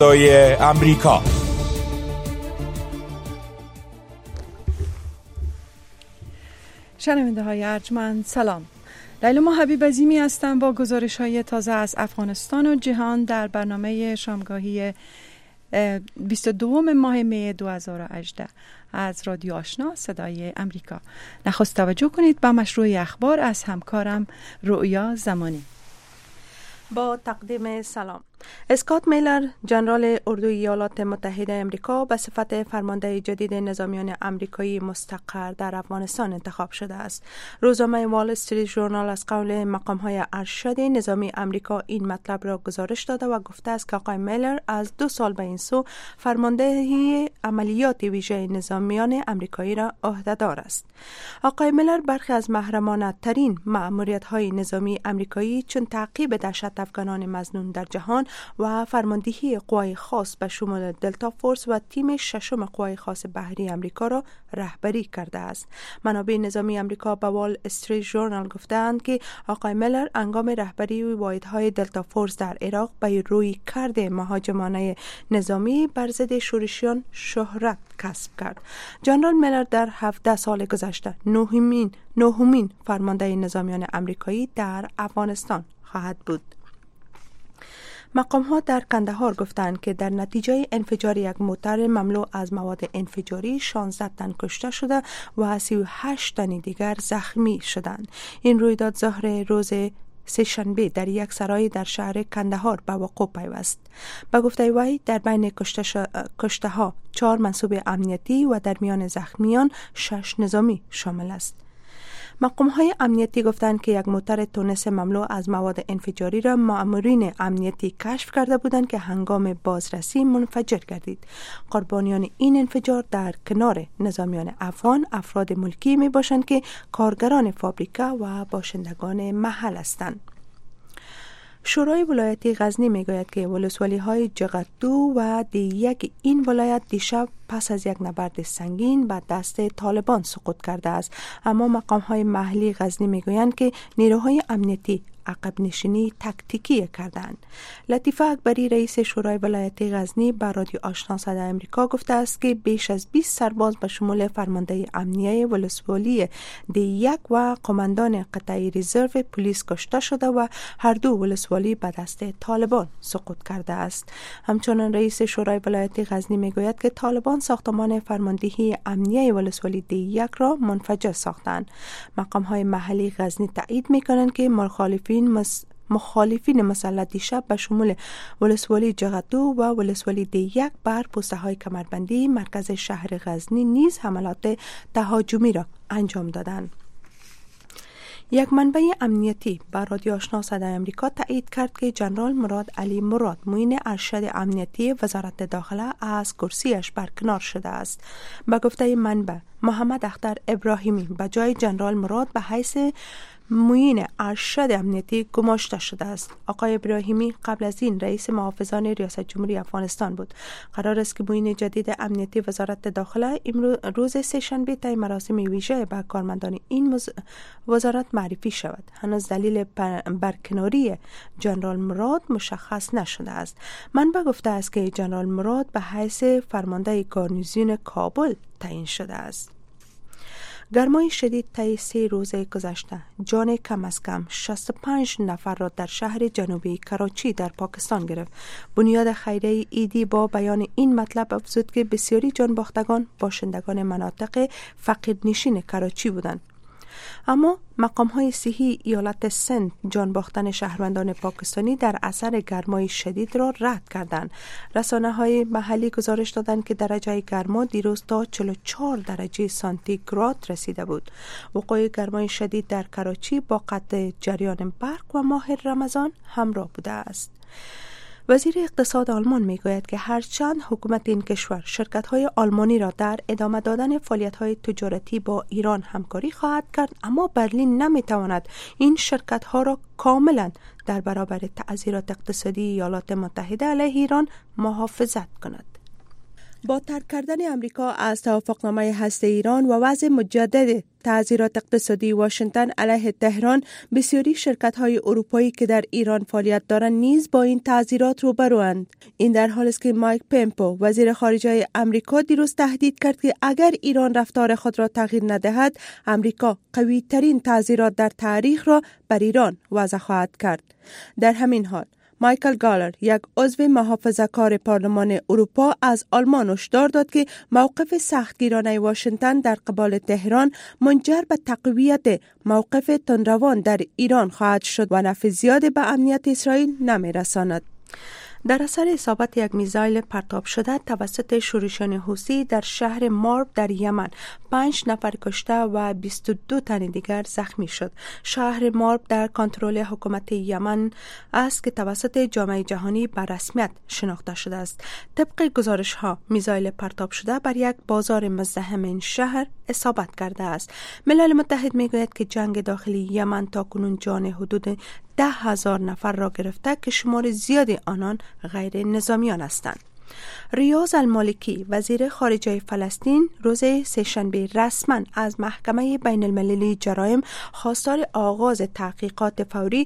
صدای امریکا. شنونده های ارجمند سلام. لیلا حبیب عظیمی هستم با گزارش های تازه از افغانستان و جهان در برنامه شامگاهی 22 ماه می 2018 از رادیو آشنا صدای امریکا. نخست توجه کنید به مشروع اخبار از همکارم رؤیا زمانی. با تقدیم سلام. اسکات میلر ژنرال اردوی ایالات متحده امریکا به صفت فرمانده جدید نظامیان امریکایی مستقر در افغانستان انتخاب شده است. روزنامه وال استریت ژورنال از قول مقام‌های ارشد نظامی امریکا این مطلب را گزارش داده و گفته است که آقای میلر از 2 سال به این سو فرماندهی عملیات ویژه نظامیان امریکایی را عهده‌دار است. آقای میلر برخی از محرمانه ترین مأموریت‌های نظامی امریکایی چون تعقیب دهشت افغانان مظنون در جهان و فرماندهی قوای خاص به شمول دلتا فورس و تیم ششم قوای خاص بحری امریکا را رهبری کرده است. منابع نظامی امریکا به وال استریت ژورنال گفتند که آقای میلر هنگام رهبری واحدهای دلتا فورس در عراق به روی کرده مهاجمانه نظامی بر ضد شورشیان شهرت کسب کرد. ژنرال میلر در 17 سال گذشته نهمین فرمانده نظامیان امریکایی در افغانستان خواهد بود. مقام‌ها در کندهار گفتند که در نتیجه انفجار یک موتر مملو از مواد انفجاری 16 تن کشته شده و 38 تن دیگر زخمی شدند. این رویداد ظهر روز سه‌شنبه در یک سرای در شهر کندهار به وقوع پیوست. به گفته وی در بین کشته ها 4 منصوب امنیتی و در میان زخمیان 6 نظامی شامل است. مقام‌های امنیتی گفتند که یک موتر تونس مملو از مواد انفجاری را مأمورین امنیتی کشف کرده بودند که هنگام بازرسی منفجر گردید. قربانیان این انفجار در کنار نظامیان افغان افراد ملکی می باشند که کارگران فابریکه و باشندگان محل هستند. شورای ولایتی غزنی میگوید که ولسوالی‌های جغتو و دیگ این ولایت دیشب پس از یک نبرد سنگین به دست طالبان سقوط کرده است، اما مقام‌های محلی غزنی میگویند که نیروهای امنیتی عقب نشینی تاکتیکی کردند. لطیفه اکبری رئیس شورای ولایتی غزنی به رادیو آشنا صدای امریکا گفته است که بیش از 20 سرباز به شمول فرمانده امنیه ولسوالی دی1 و قماندان قطعه رزرو پلیس کشته شده و هر دو ولسوالی به دست طالبان سقوط کرده است. همچنان رئیس شورای ولایتی غزنی میگوید که طالبان ساختمان فرماندهی امنیه ولسوالی دی1 را منفجر ساختند. مقام‌های محلی غزنی تایید می‌کنند که مخالفین مسلح دیشب به شمول ولسوالی جغتو و ولسوالی دی1 بر پوسته‌های کمربندی مرکز شهر غزنی نیز حملات تهاجمی را انجام دادند. یک منبع امنیتی به رادیو آشنا صدای امریکا تایید کرد که ژنرال مراد علی مراد معین ارشد امنیتی وزارت داخله از کرسیش برکنار شده است. به گفته منبع محمد اختر ابراهیمی به جای ژنرال مراد به حیث معین ارشد امنیتی گماشته شده است. آقای ابراهیمی قبل از این رئیس محافظان ریاست جمهوری افغانستان بود. قرار است که معین جدید امنیتی وزارت داخله روز سه‌شنبه طی مراسم ویژه به کارمندان این وزارت معرفی شود. هنوز دلیل برکناری ژنرال مراد مشخص نشده است. منبع گفته است که ژنرال مراد به حیث فرمانده گارنیزون کابل تعیین شده است. گرمای شدید طی 3 روز گذشته جان کم از کم 65 نفر را در شهر جنوبی کراچی در پاکستان گرفت. بنیاد خیریه ایدی با بیان این مطلب افزود که بسیاری جان باختگان باشندگان مناطق فقیرنشین کراچی بودند. اما مقام‌های صحی ایالت سند جان باختن شهروندان پاکستانی در اثر گرمای شدید را رد کردند. رسانه‌های محلی گزارش دادند که درجه گرما دیروز تا 44 درجه سانتیگراد رسیده بود. وقوع گرمای شدید در کراچی با قطع جریان برق و ماه رمضان همراه بوده است. وزیر اقتصاد آلمان میگوید که هرچند حکومت این کشور شرکت‌های آلمانی را در ادامه دادن فعالیت‌های تجارتی با ایران همکاری خواهد کرد، اما برلین نمی‌تواند این شرکت‌ها را کاملاً در برابر تعذیرات اقتصادی ایالات متحده علیه ایران محافظت کند. با ترک کردن امریکا از توافقنامه هسته ایران و وضع مجدد تعزیرات اقتصادی واشنگتن علیه تهران، بسیاری شرکت‌های اروپایی که در ایران فعالیت دارند نیز با این تعزیرات روبروند. این در حالی است که مایک پمپو وزیر خارجه آمریکا دیروز تهدید کرد که اگر ایران رفتار خود را تغییر ندهد، آمریکا قوی‌ترین تعزیرات در تاریخ را بر ایران وضع خواهد کرد. در همین حال مایکل گالر، یک عضو محافظه‌کار پارلمان اروپا، از آلمان هشدار داد که موقف سختگیرانه واشنگتن در قبال تهران منجر به تقویت موقف تندروان در ایران خواهد شد و نفع زیادی به امنیت اسرائیل نمی‌رساند. در اثر اصابت یک میزایل پرتاب شده توسط شورشیان حوثی در شهر مارب در یمن، 5 نفر کشته و 22 تن دیگر زخمی شد. شهر مارب در کنترل حکومت یمن است که توسط جامعه جهانی به رسمیت شناخته شده است. طبق گزارش ها، میزایل پرتاب شده بر یک بازار مزدحم این شهر اصابت کرده است. ملل متحد میگوید که جنگ داخلی یمن تاکنون جان حدود 10,000 نفر را گرفته که شمار زیادی آنان غیر نظامیان هستند. ریاض المالکی، وزیر خارجه فلسطین، روز سه‌شنبه رسما از محکمه بین المللی جرایم خواستار آغاز تحقیقات فوری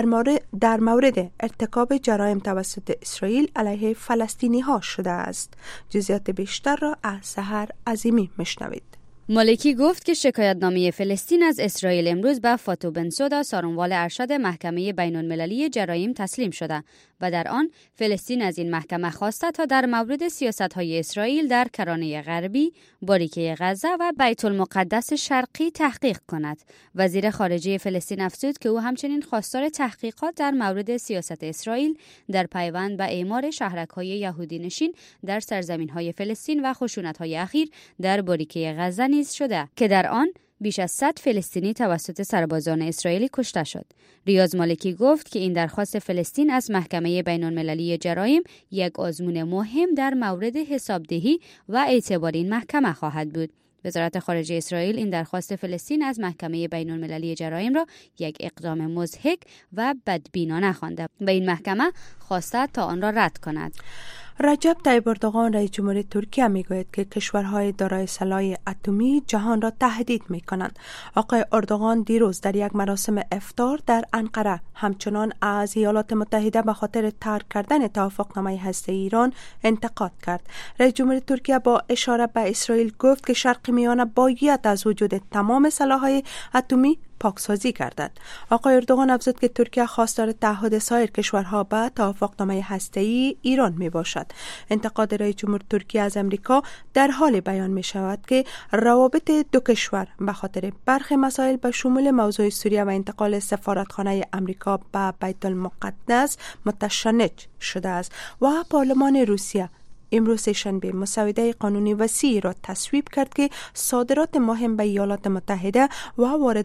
در مورد ارتکاب جرایم توسط اسرائیل علیه فلسطینی ها شده است. جزئیات بیشتر را از سحر عظیمی میشنوید. مالکی گفت که شکایتنامه فلسطین از اسرائیل امروز به فاتو بنسودا، سارنوال ارشد محکمه بین المللی جرایم تسلیم شده و در آن فلسطین از این محکمه خواسته تا در مورد سیاست‌های اسرائیل در کرانه غربی، باریکه غزه و بیت المقدس شرقی تحقیق کند. وزیر خارجه فلسطین افزود که او همچنین خواستار تحقیقات در مورد سیاست اسرائیل در پیوند به اعمار شهرک‌های یهودی نشین در سرزمین‌های فلسطین و خشونت‌های اخیر در باریکه غزه نیز شده که در آن بیش از 100 فلسطینی توسط سربازان اسرائیلی کشته شد. ریاض مالکی گفت که این درخواست فلسطین از محکمه بین المللی جرایم یک آزمون مهم در مورد حسابدهی و اعتبار این محکمه خواهد بود. وزارت خارجه اسرائیل این درخواست فلسطین از محکمه بین المللی جرایم را یک اقدام مضحک و بدبینانه خوانده. به این محکمه خواسته تا آن را رد کند. رجب طیب اردوغان، رئیس جمهور ترکیه، میگوید که کشورهای دارای سلاح اتمی جهان را تهدید میکنند. آقای اردوغان دیروز در یک مراسم افطار در انقره همچنان از ایالات متحده به خاطر ترک کردن توافقنامه هسته ایران انتقاد کرد. رئیس جمهور ترکیه با اشاره به اسرائیل گفت که شرق میانه باید از وجود تمام سلاح‌های اتمی پاکسازی گردد. آقای اردوغان افزود که ترکیه خواستار تعهد سایر کشورها به توافقنامه هسته‌ای ایران می باشد. انتقاد رئیس جمهور ترکیه از امریکا در حال بیان می شود که روابط دو کشور به خاطر برخی مسائل به شمول موضوع سوریه و انتقال سفارتخانه امریکا به بیت المقدس متشنج شده است و پارلمان روسیه امروز سه‌شنبه مسوده قانونی وسیعی را تصویب کرد که صادرات مهم به ایالات متحده و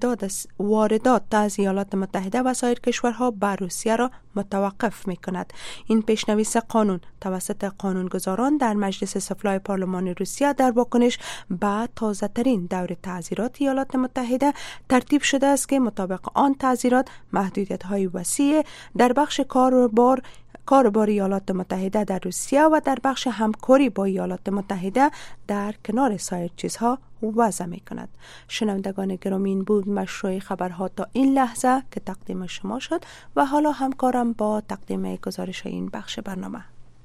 واردات از ایالات متحده و سایر کشورها به روسیه را متوقف می کند. این پیشنویس قانون توسط قانونگذاران در مجلس سفلای پارلمان روسیه در واکنش به تازه ترین دور تعزیرات ایالات متحده ترتیب شده است که مطابق آن تعزیرات محدودیت های وسیع در بخش کاربار ایالات متحده در روسیه و در بخش همکاری با ایالات متحده در کنار سایر چیزها وضع می کند. شنوندگان گرامی، این بود مشروع خبرها تا این لحظه که تقدیم شما شد و حالا همکارم با تقدیم گزارش این بخش برنامه.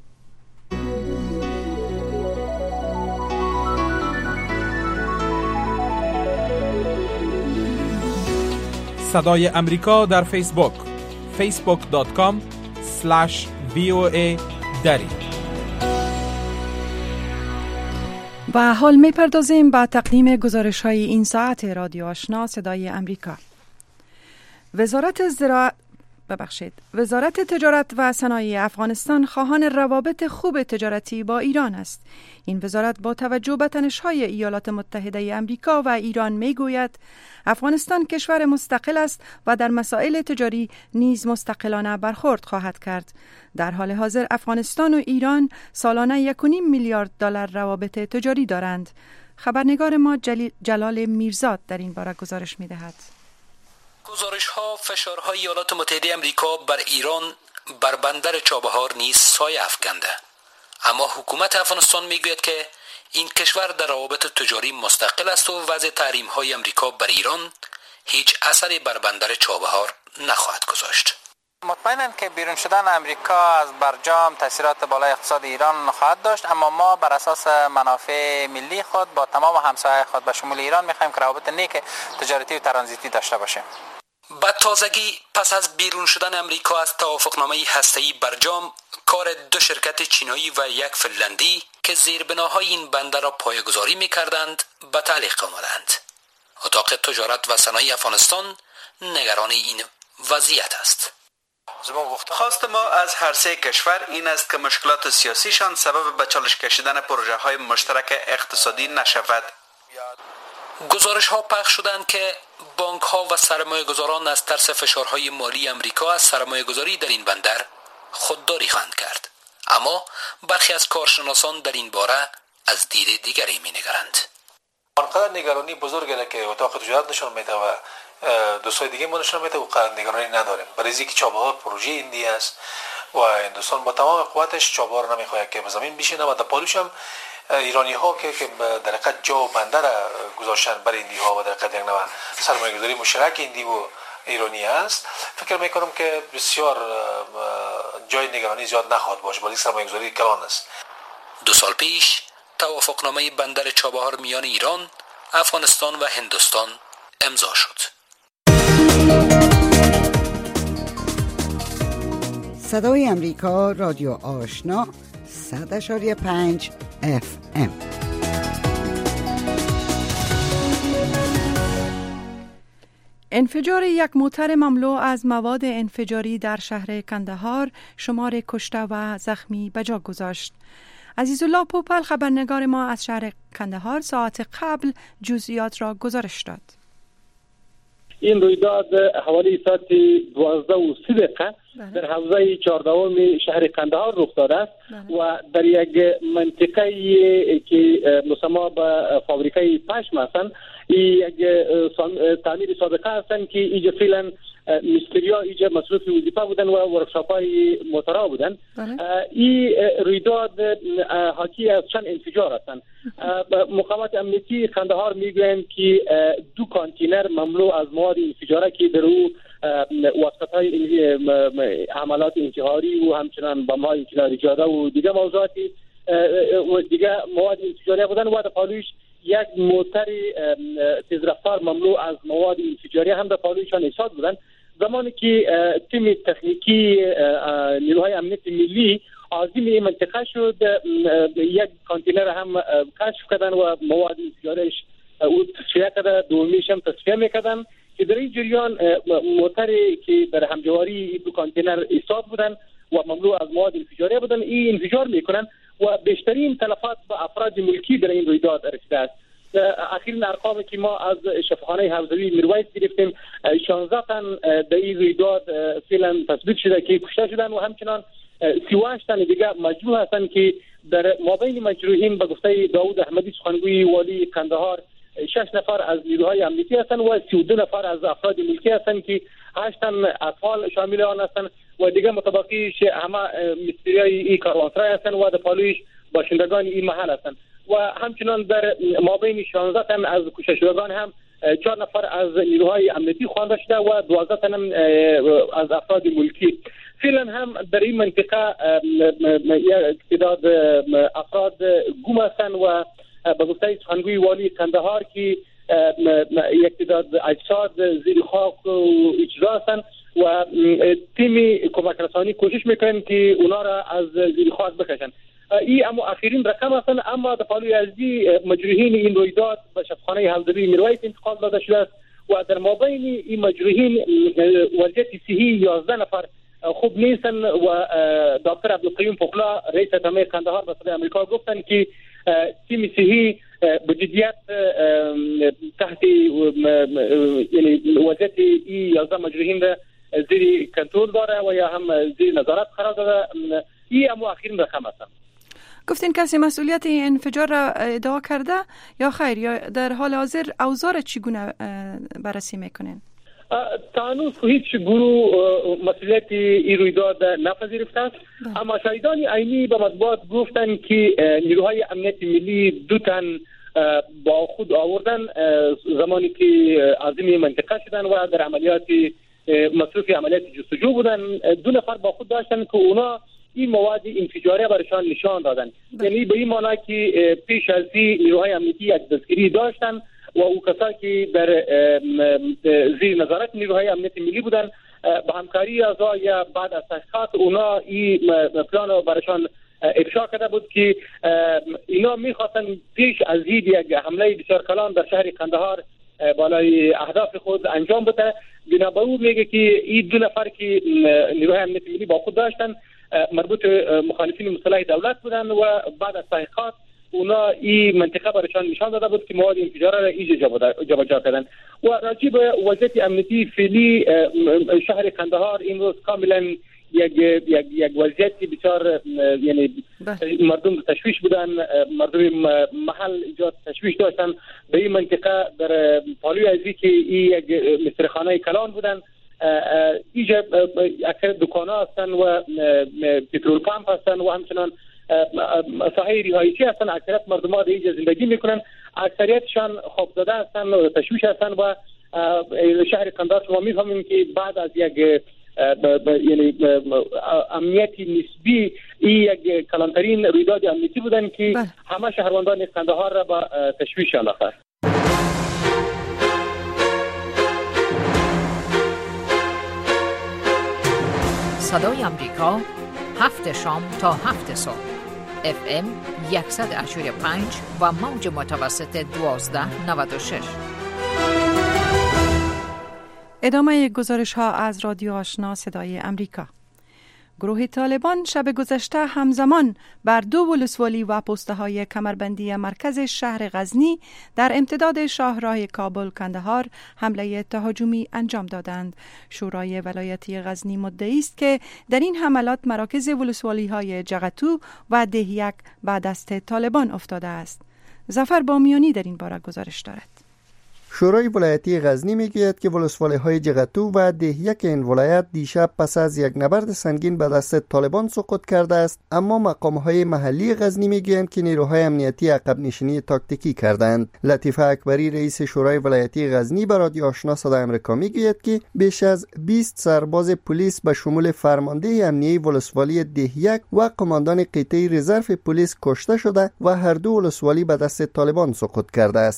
صدای امریکا در فیسبوک facebook.com/VOA دری. و حال می پردازیم با تقدیم گزارش های این ساعت رادیو آشنا صدای امریکا. وزارت تجارت و صنایع افغانستان خواهان روابط خوب تجارتی با ایران است. این وزارت با توجه به تنش‌های ایالات متحده آمریکا و ایران میگوید افغانستان کشور مستقل است و در مسائل تجاری نیز مستقلانه برخورد خواهد کرد. در حال حاضر افغانستان و ایران سالانه 1.5 میلیارد دلار روابط تجاری دارند. خبرنگار ما جلال میرزاد در این باره گزارش می‌دهد. گزارش‌ها فشارهای ایالات متحده آمریکا بر ایران بر بندر چابهار نیز سایه افکنده، اما حکومت افغانستان میگوید که این کشور در روابط تجاری مستقل است و وضع تحریم‌های امریکا بر ایران هیچ اثری بر بندر چابهار نخواهد گذاشت. مطمئناً که بیرون شدن امریکا از برجام تاثیرات بالای اقتصاد ایران خواهد داشت، اما ما بر اساس منافع ملی خود با تمام همسایه خود به شمول ایران می‌خوایم که روابط نیک تجارتی و ترانزیتی داشته باشیم. با تازگی پس از بیرون شدن امریکا از توافقنامه هسته‌ای برجام، کار دو شرکت چینایی و یک فنلندی که زیربناهای این بندر را پایه‌گذاری می‌کردند به تعلیق آمدند. اتاق تجارت و صنایع افغانستان نگران این وضعیت است. خواست ما از هر سه کشور این است که مشکلات سیاسیشان سبب به چالش کشیدن پروژه های مشترک اقتصادی نشود. گزارش ها پخش شدند که بانک ها و سرمایه گذاران از ترس فشارهای مالی امریکا از سرمایه گذاری در این بندر خودداری خواهند کرد، اما برخی از کارشناسان در این باره از دید دیگری می نگرند. آنقدر نگرانی بزرگی که اتاق تجارت نشون میده و دوستای دیگه ما نشون میده و نگرانی نداریم، برای اینکه چابهار پروژه هندی است و هندوستان با تمام قوتش چابهار نمیخواد که به زمین بشینه و در پالوش هم ایرانی ها که در حقیقت جا و بندر گذاشتن برای هندی ها و در حقیقت یک نوع سرمایه گذاری مشترک هندی و ایرانی است. فکر میکنم که بسیار جای نگرانی زیاد نخواهد باشه، ولی سرمایه گذاری کلان است. 2 سال پیش توافقنامه بندر چابهار میان ایران، افغانستان و هندوستان امضا شد. صدای امریکا، رادیو آشنا، 100.5 FM. انفجار یک موتر مملو از مواد انفجاری در شهر کندهار شمار کشته و زخمی به جا گذاشت. عزیزالله پوپل خبرنگار ما از شهر کندهار ساعت قبل جزئیات را گزارش داد. این رویداد حوالی ساعت 12:30 در حوزه 14 شهر کندهار رخ داده است و در یک منطقه که مسمى به فابریکه پشم هستند، یک تعمیر سابقه هستند که اینجا فعلا مستریا اینجا مصروف وظیفه بودن و ورکشاپ های موترها بودن. این رویداد حاکی از چند انفجار هستند. مقامات امنیتی کندهار میگویند که 2 کانتینر مملو از مواد انفجاره که در او واسطه‌های حملات انتحاری و همچنان بم‌های انفجاری جاده و دیگه موضوعاتی و دیگه مواد انفجاری بودن و در پالوش یک موتر تیزرفتار مملو از مواد انفجاری هم در پالوشان ایستاد بودن. زمانی که تیم تکنیکی نیروهای امنیت ملی عازم این منطقه شد، یک کانتینر هم کشف کردن و مواد انفجاریش او تصفیه کرده، دومیش هم تصفیه میکردن که در این جریان موتری که در همجواری 2 کانتینر ایستاد بودن و مملو از مواد انفجاری بودن این انفجار میکنن و بیشترین تلفات به افراد ملکی در این رویداد رسیده است. اخیراً ارقامی که ما از شفاخانه حوزوی میرویس گرفتیم 16 تن در این رویداد فعلا تثبیت شده که کشته شدن و همچنان 38 تن دیگه مجروح هستند که در مابین مجروحین به گفته داوود احمدی سخنگوی والی کندهار 6 نفر از نیروهای امنیتی هستند و 32 نفر از افراد ملکی هستند که 8 تن اطفال شامل آن هستند و دیگه متبقیش همه مستریای این کاروانسرای هستند و در پالوش باشندگان این محل هستند و همچنان در مابین 16 تن از کشته شدگان هم 4 نفر از نیروهای امنیتی خوانده شده و 12 تن از افراد ملکی. فعلا هم در این منطقه یک تعداد افراد گم هستند و به گفته سخنگوی والی کندهار که یک تعداد اجساد زیر خاک و اجرا هستند و تیم کمک رسانی کوشش میکنن که اونا را از زیر خاک بکشن. این اما اخرین رقم هستند، اما در پالوی ازدی مجروحین این رویداد به شفاخانه حوزوی میرویس انتقال داده شده است و در مابین این مجروحین وضعیت صحی 11 نفر خوب نیستن و دکتر عبدالقیوم پخلا رئیس اتمه کندهار به صدای امریکا گفتن که تیم صحی به جدیت تحت یعنی وضعیت این 11 مجروحین را زیر کنترل داره و یا هم زیر نظارت قرار داده. این اما اخیرین رقم هستند. گفتین کسی مسئولیت این انفجار را ادعا کرده یا خیر، یا در حال حاضر اوزار چگونه بررسی میکنین؟ تا هنوز هیچ گروه مسئولیت این رویداد نپذیرفته است، اما شاهدان عینی به مطبوعات گفتند که نیروهای امنیت ملی 2 تن با خود آوردن زمانی که عازم منطقه شدن و در عملیات مصروف عملیات جستجو بودن. 2 نفر با خود داشتن که اونا این مواد انفجاری برشان نشان دادن. یعنی به این معنی که پیش از این نیروهای امنیتی یک دستگیری داشتن و او کسایی که در زیر نظارت نیروهای امنیت ملی بودن با همکاری اعضا یا بعد از تحقیقات اونا این پلان برشان افشا کرده بود که اینا میخواستن پیش از این یک حمله بسیار کلان در شهر قندهار بالای اهداف خود انجام بده. بنابر او میگه که این 2 نفر که نیروهای امنیت ملی با خود داشتن مربوط مخالفین مسلح دولت بودن و بعد از تحقیقات اونا این منطقه برشان نشان داده بود که مواد انفجاری را ایجا جابجا کردن. و راجع به وضعیت امنیتی فعلی شهر قندهار امروز کاملا یک وضعیت بسیار یعنی مردم تشویش بودن، مردم محل ایجاد تشویش داشتن به این منطقه در پالوی ازی که این یک مسترخانه کلان بودن. اینجا اکثر دکان‌ها هستن و پترول پمپ هستن و همچنان ساحه رهایشی هستن. اکثریت مردم ها در اینجا زندگی میکنن، اکثریتشان خوابزده هستن و تشویش هستن و شهر قندهار شما میفهمیم که بعد از یک یعنی امنیتی نسبی این یک کلانترین رویداد امنیتی بودن که همه شهروندان قندهار را با تشویش انداخته. صدای امریکا 7 شام تا 7 صبح FM 100.5 و موج متوسط 1296. ادامه گزارش ها از رادیو آشنا صدای امریکا. گروه طالبان شب گذشته همزمان بر 2 ولسوالی و پسته های کمربندی مرکز شهر غزنی در امتداد شاهراه کابل کندهار حمله تهاجمی انجام دادند. شورای ولایتی غزنی مدعی است که در این حملات مراکز ولسوالی های جغتو و دهیک به دست طالبان افتاده است. ظفر بامیانی در این باره گزارش دارد. شورای ولایتی غزنی میگوید که ولسوالی‌های جغتو و دهیک این ولایت دیشب پس از یک نبرد سنگین به دست طالبان سقوط کرده است، اما مقام‌های محلی غزنی میگویند که نیروهای امنیتی عقب نشینی تاکتیکی کردند. لطیفه اکبری رئیس شورای ولایتی غزنی به رادیو آشنا صدای آمریکا میگوید که بیش از 20 سرباز پلیس به شمول فرمانده امنیتی ولسوالی دهیک و قماندان قطعه رزرو پلیس کشته شده و هر 2 ولسوالی به دست طالبان سقوط کرده است.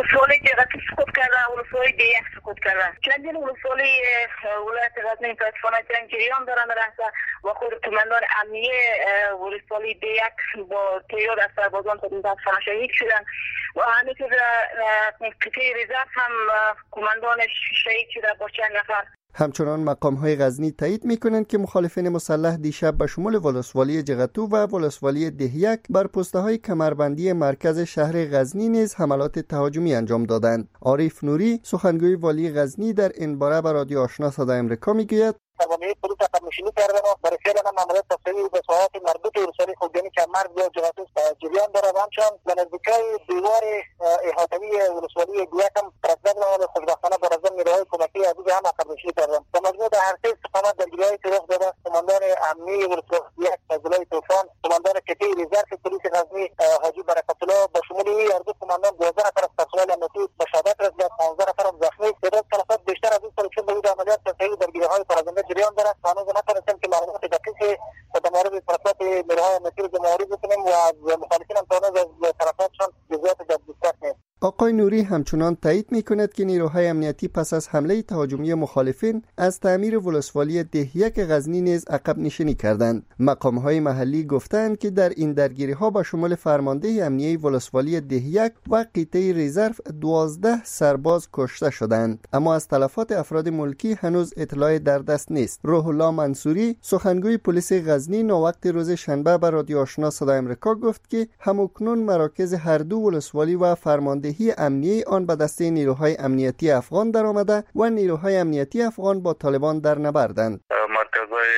سقوط کرده، ولسوالی دیگه سقوط کرده. چندین ولسوالی ولایت غزنی متاسفانه جریان دارن راستا و خود کماندان امنیه ولسوالی دیگه با تعداد از سربازان خود متاسفانه شهید شدن و همینطور قطعه رزرو هم کماندانش شهید شده با چند نفر. همچنان مقام‌های غزنی تایید می‌کنند که مخالفین مسلح دیشب به شمول ولسوالی جغتو و ولسوالی دهیک بر پست‌های کمربندی مرکز شهر غزنی نیز حملات تهاجمی انجام دادند. عارف نوری سخنگوی والی غزنی در این باره به رادیو آشنا صدای آمریکا میگوید سربازی پلیس عقب نشینی کردن و برای فعل عملیات تصویری به ساحات مربوط به ولسوالی خودجانی کمرد یا جغتو جریان دارد. همچنان به نزدیکی دیوار احاطوی ولسوالی دیگه هم رسد و خوشبختانه بر از نیروهای کمکی عزیز هم عقب نشینی کردن. به مجموع در هر سه استقامت درگیری‌های رخ داده. کماندان امنی ولسوالی فضلای طوفان، کماندان قطعه رزرو پلیس غزنی حاجی برکت الله با شمول هر 2 کماندان 12 نفر از پرسنل امنیتی به شهادت رسیدند، 15 نفر هم زخمی. تعداد تلفات بیشتر از این سال چون به عملیات تصویری درگیری‌های پرازنده جریان دارد. هنوز نتونستیم که معلومات دقیقی در مورد تلفات نیروهای امنیتی جمهوری بکنیم و از مخالفین هم تا از طرفاتشان جزئیات دقیق نیست. آقای نوری همچنان تایید می‌کند که نیروهای امنیتی پس از حمله تهاجمی مخالفین از تعمیر ولسوالی دهیک غزنی نیز عقب نشینی کردند. مقام‌های محلی گفتند که در این درگیری‌ها با شمول فرمانده امنیتی ولسوالی دهیک و قطعه رزرو 12 سرباز کشته شدند، اما از تلفات افراد ملکی هنوز اطلاع در دست نیست. روح الله منصوری سخنگوی پلیس غزنی نووقت روز شنبه به رادیو آشنا صدای آمریکا گفت که همکنون مراکز هر 2 ولسوالی و فرمانده امنیتی آن به دست نیروهای امنیتی افغان درآمده و نیروهای امنیتی افغان با طالبان در نبردند. مرکزهای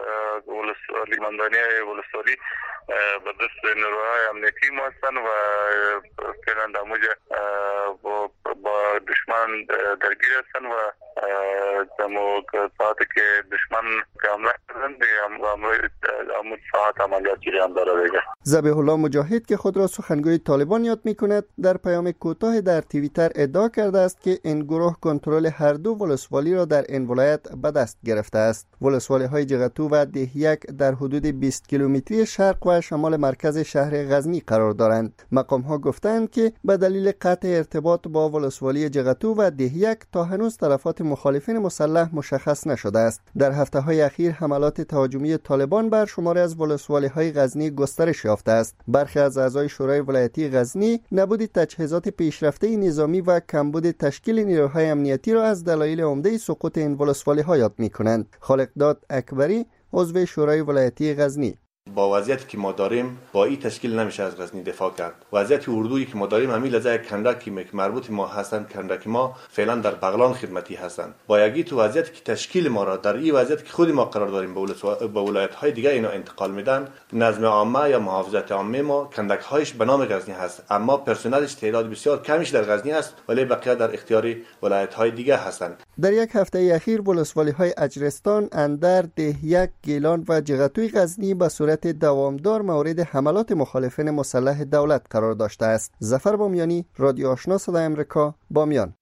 ولسوالی مندانی ولسوالی به دست نیروهای امنیتی ما هستند و فعلا در موج با دشمن درگیر هستند و دمو ساعتی که دشمن حمله کردند همون ساعت عملیات جریان داره دیگه. ذبیح الله مجاهد که خود را سخنگوی طالبان یاد می‌کند در پیام کوتاه در توییتر ادعا کرده است که این گروه کنترل هر دو ولسوالی را در این ولایت به دست گرفته است. ولسوالی‌های جغتو و دهیک در حدود 20 کیلومتری شرق و شمال مرکز شهر غزنی قرار دارند. مقام‌ها گفتند که به دلیل قطع ارتباط با ولسوالی جغتو و دهیک تا هنوز طرفات مخالفین مسلح مشخص نشده است. در هفته‌های اخیر حملات تهاجمی طالبان بر شماری از ولسوالی‌های غزنی گسترش یافته است. برخی از اعضای شورای ولایتی غزنی نبود تجهیزات پیشرفته نظامی و کمبود تشکیل نیروهای امنیتی را از دلایل عمده سقوط این ولسوالی‌ها یاد می‌کنند. خالقداد اکبری عضو شورای ولایتی غزنی: با وضعیتی که ما داریم با این تشکیل نمیشه از غزنی دفاع کرد. وضعیت اردویی که ما داریم همین لحظه کندکی مربوط ما هستند، کندکی ما فعلا در بغلان خدمتی هستند. با یکی تو وضعیتی که تشکیل ما را در این وضعیت که خود ما قرار داریم به ولایت‌های دیگه اینا انتقال میدن، نظم عامه یا محافظت عامه ما کندک‌هایش به نام غزنی هست، اما پرسنلش تعداد بسیار کمیش در غزنی است ولی بقیه در اختیار ولایت‌های دیگه هستند. در یک هفته اخیر ولسوالی‌های اجرستان، اندر، دهیک، گیلان و جغتوی غزنی به صورت دوامدار مورد حملات مخالفین مسلح دولت قرار داشته است. ظفر بامیانی، رادیو آشنا صدای آمریکا، بامیان.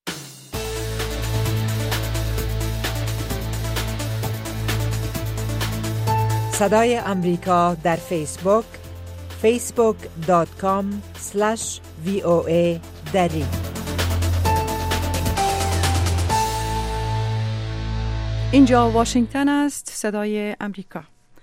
صدای آمریکا در فیسبوک facebook.com/VOA دری. اینجا واشنگتن است، صدای آمریکا.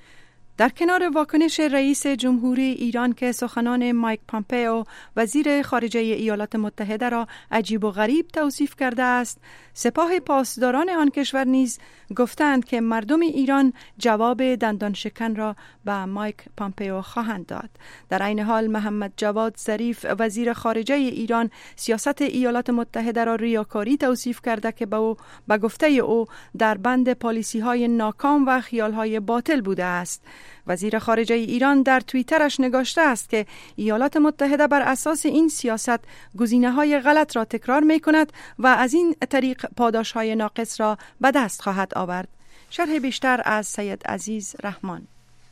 در کنار واکنش رئیس جمهوری ایران که سخنان مایک پامپئو وزیر خارجه ایالات متحده را عجیب و غریب توصیف کرده است، سپاه پاسداران آن کشور نیز گفتند که مردم ایران جواب دندان شکن را به مایک پامپئو خواهند داد. در عین حال محمد جواد ظریف وزیر خارجه ایران سیاست ایالات متحده را ریاکاری توصیف کرده که به گفته او در بند پالیسی‌های ناکام و خیال‌های باطل بوده است. وزیر خارجه ایران در توییترش نگاشته است که ایالات متحده بر اساس این سیاست گزینه‌های غلط را تکرار می‌کند و از این طریق پاداش‌های ناقص را به دست خواهد آورد. شرح بیشتر از سید عزیز رحمان.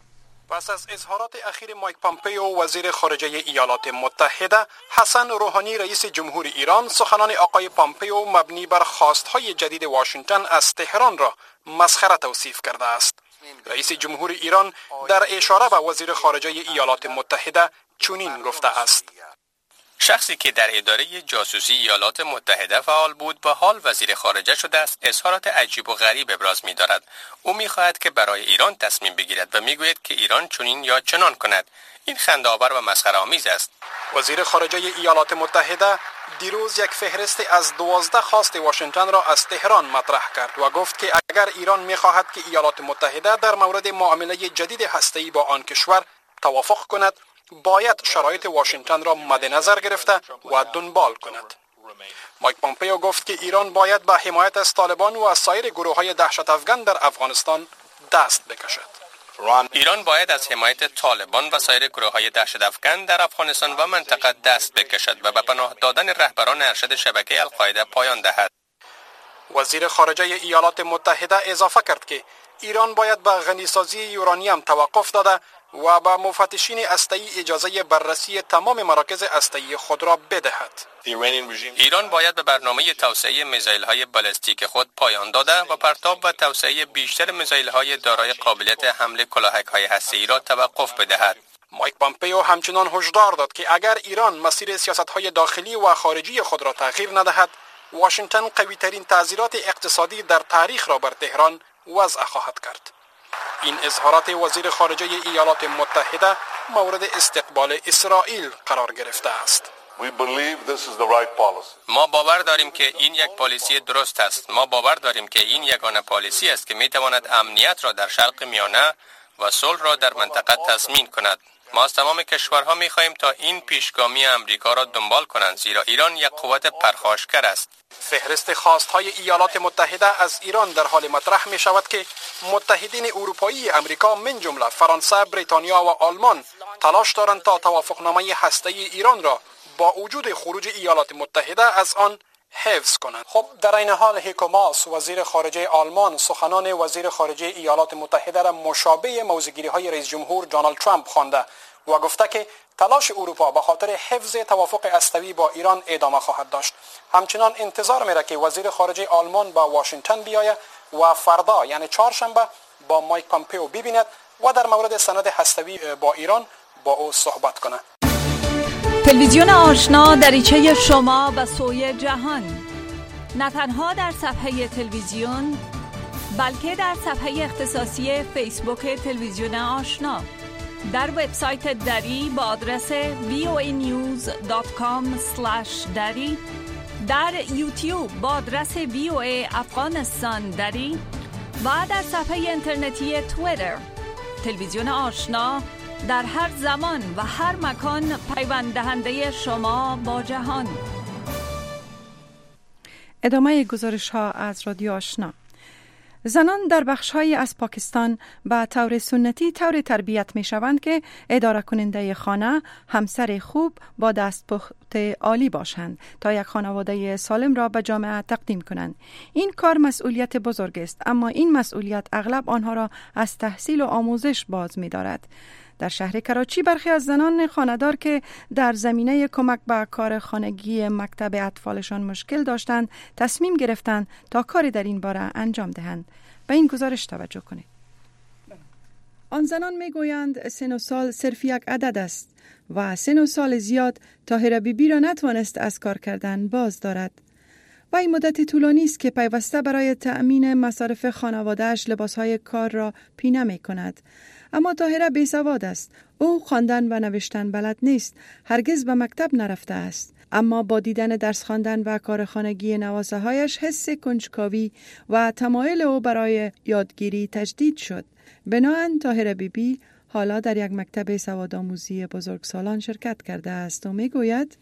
پس از اظهارات اخیر مایک پامپئو وزیر خارجه ایالات متحده، حسن روحانی رئیس جمهور ایران سخنان آقای پامپئو مبنی بر خواست‌های جدید واشنگتن از تهران را مسخره توصیف کرده است. رئیس جمهور ایران در اشاره به وزیر خارجه ایالات متحده چنین گفته است: شخصی که در اداره جاسوسی ایالات متحده فعال بود و حال وزیر خارجه شده است اظهارات عجیب و غریب ابراز می دارد. او می خواهد که برای ایران تصمیم بگیرد و می گوید که ایران چنین یا چنان کند. این خنده‌آور و مسخره آمیز است. وزیر خارجه ایالات متحده دیروز یک فهرست از 12 خواست واشنگتن را از تهران مطرح کرد و گفت که اگر ایران می خواهد که ایالات متحده در مورد معامله جدید هسته‌ای با آن کشور توافق کند، باید شرایط واشنگتن را مد نظر گرفته و دنبال کند. مایک پامپئو گفت که ایران باید به حمایت از طالبان و از سایر گروه‌های دهشت افکن در افغانستان دست بکشد. ایران باید از حمایت طالبان و سایر گروه‌های دهشت افکن در افغانستان و منطقه دست بکشد و به پناه دادن رهبران ارشد شبکه القاعده پایان دهد. وزیر خارجه ایالات متحده اضافه کرد که ایران باید به غنیسازی یورانیم توقف داده و به مفتشین هسته‌ای اجازه بررسی تمام مراکز هسته‌ای خود را بدهد. ایران باید به برنامه توسعه میزایل‌های بالستیک خود پایان داده و پرتاب و توسعه بیشتر میزایل‌های دارای قابلیت حمل کلاهک‌های هسته‌ای را توقف بدهد. مایک پامپئو همچنان هشدار داد که اگر ایران مسیر سیاست‌های داخلی و خارجی خود را تغییر ندهد، واشنگتن قوی‌ترین تعزیرات اقتصادی در تاریخ را بر تهران وضع خواهد کرد. این اظهارات وزیر خارجه ایالات متحده مورد استقبال اسرائیل قرار گرفته است. ما باور داریم که این یک پالیسی درست است. ما باور داریم که این یگانه پالیسی است که میتواند امنیت را در شرق میانه و صلح را در منطقه تضمین کند. ما از تمام کشورها می‌خواهیم تا این پیشگامی امریکا را دنبال کنند، زیرا ایران یک قوت پرخاشگر است. فهرست خواست‌های ایالات متحده از ایران در حال مطرح می‌شود که متحدین اروپایی امریکا من جمله فرانسه، بریتانیا و آلمان تلاش دارند تا توافقنامه هسته‌ای ایران را با وجود خروج ایالات متحده از آن حفظ کنند. خب در این حال هیکو ماس وزیر خارجه آلمان سخنان وزیر خارجه ایالات متحده را مشابه موضع‌گیری‌های رئیس جمهور دونالد ترامپ خوانده و گفته که تلاش اروپا به خاطر حفظ توافق استوی با ایران ادامه خواهد داشت. همچنان انتظار میره که وزیر خارجه آلمان به واشنگتن بیاید و فردا یعنی چهارشنبه با مایک پامپئو ببیند و در مورد سند هسته‌ای با ایران با او صحبت کنه. تلویزیون آشنا دریچه شما به سوی جهان، نه تنها در صفحه تلویزیون بلکه در صفحه اختصاصی فیسبوک تلویزیون آشنا، در وبسایت دری با آدرس voanews.com/dari، در یوتیوب با آدرس VOA افغانستان دری و در صفحه اینترنتی توییتر. تلویزیون آشنا در هر زمان و هر مکان پیوند دهنده شما با جهان. ادامه گزارش ها از رادیو آشنا. زنان در بخش‌هایی از پاکستان به طور سنتی طور تربیت می شوند که اداره کننده خانه، همسر خوب با دستپخت عالی باشند تا یک خانواده سالم را به جامعه تقدیم کنند. این کار مسئولیت بزرگ است، اما این مسئولیت اغلب آنها را از تحصیل و آموزش باز می دارد. در شهر کراچی برخی از زنان خانه‌دار که در زمینه کمک به کار خانگی مکتب اطفالشان مشکل داشتند، تصمیم گرفتند تا کاری در این باره انجام دهند. به این گزارش توجه کنید. آن زنان میگویند سن و سال صرف یک عدد است و سن و سال زیاد طاهره بیبی را نتوانست از کار کردن باز دارد. و این مدت طولانی است که پیوسته برای تأمین مصارف خانواده‌اش لباسهای کار را پینه می کند. اما طاهره بیسواد است. او خواندن و نوشتن بلد نیست. هرگز به مکتب نرفته است. اما با دیدن درس خواندن و کار خانگی نواسه هایش حس کنجکاوی و تمایل او برای یادگیری تجدید شد. بنابراین طاهره بیبی حالا در یک مکتب سوادآموزی بزرگسالان شرکت کرده است و میگوید: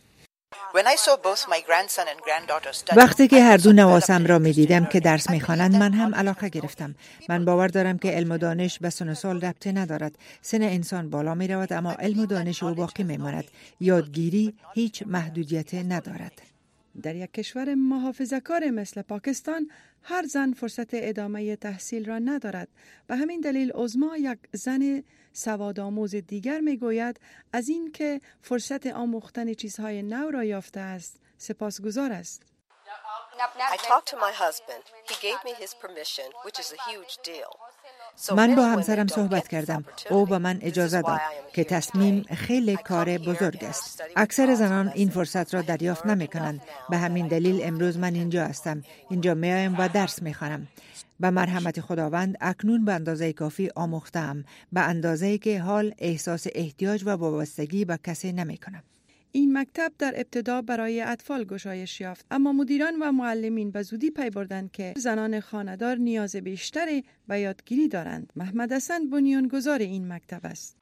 وقتی که هر دو نواسم را می دیدم که درس می خوانند، من هم علاقه گرفتم. من باور دارم که علم و دانش به سن و سال ربطی ندارد. سن انسان بالا می رود اما علم و دانش او باقی می ماند. یادگیری هیچ محدودیت ندارد. در یک کشور محافظه‌کار مثل پاکستان هر زن فرصت ادامه تحصیل را ندارد. به همین دلیل عظما، یک زن سوادآموز دیگر میگوید از این که فرصت آموختن چیزهای نو را یافته است سپاسگزار است. من با همسرم صحبت کردم. او به من اجازه داد که تصمیم خیلی کار بزرگ است. اکثر زنان این فرصت را دریافت نمی کنند. به همین دلیل امروز من اینجا هستم. اینجا می آیم و درس می خوانم. به مرحمت خداوند اکنون به اندازه کافی آموختم، به اندازه‌ای که حال احساس احتیاج و وابستگی به کسی نمی کنم. این مکتب در ابتدا برای اطفال گشایش یافت، اما مدیران و معلمین به زودی پی بردند که زنان خانه‌دار نیاز بیشتری به یادگیری دارند. محمد حسن بنیانگذار این مکتب است.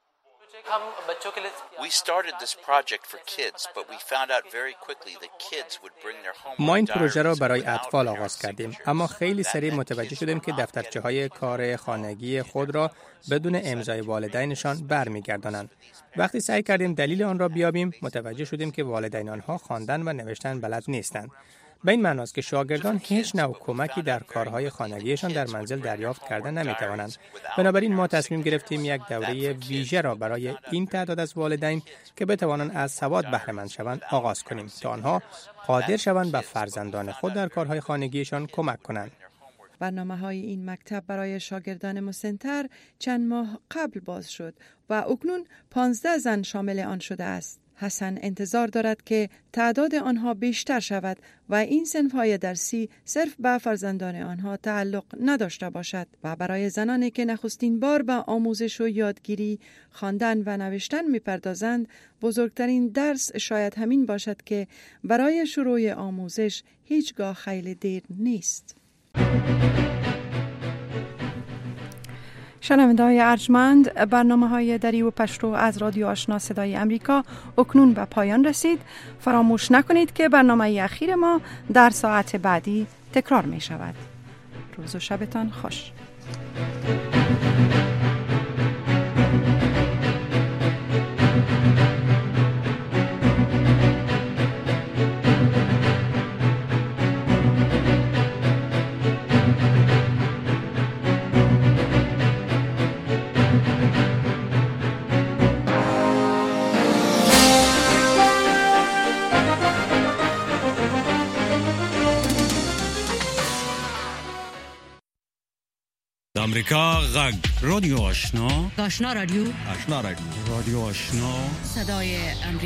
ما این پروژه را برای اطفال آغاز کردیم، اما خیلی سریع متوجه شدیم که دفترچه‌های کار خانگی خود را بدون امضای والدینشان برمیگردانند. وقتی سعی کردیم دلیل آن را بیابیم، متوجه شدیم که والدین آنها خواندن و نوشتن بلد نیستند. به این معنی است که شاگردان هیچ نوع کمکی در کارهای خانگیشان در منزل دریافت کردن نمی‌توانند. بنابراین ما تصمیم گرفتیم یک دوره ویژه را برای این تعداد از والدین که بتوانند از سواد بهره مند شوند آغاز کنیم تا آنها قادر شوند به فرزندان خود در کارهای خانگیشان کمک کنند. برنامه‌های این مکتب برای شاگردان مسن‌تر چند ماه قبل باز شد و اکنون 15 زن شامل آن شده است. حسن انتظار دارد که تعداد آنها بیشتر شود و این صنف‌های درسی صرف به فرزندان آنها تعلق نداشته باشد و برای زنانی که نخستین بار به آموزش و یادگیری خواندن و نوشتن می‌پردازند، بزرگترین درس شاید همین باشد که برای شروع آموزش هیچگاه خیلی دیر نیست. شنونده‌های ارجمند، برنامه‌های دری و پشتو از رادیو آشنا صدای امریکا اکنون به پایان رسید. فراموش نکنید که برنامه اخیر ما در ساعت بعدی تکرار می شود. روز و شبتان خوش. امریکا غږ رادیو آشنا آشنا رادیو رادیو آشنا صدای امریکا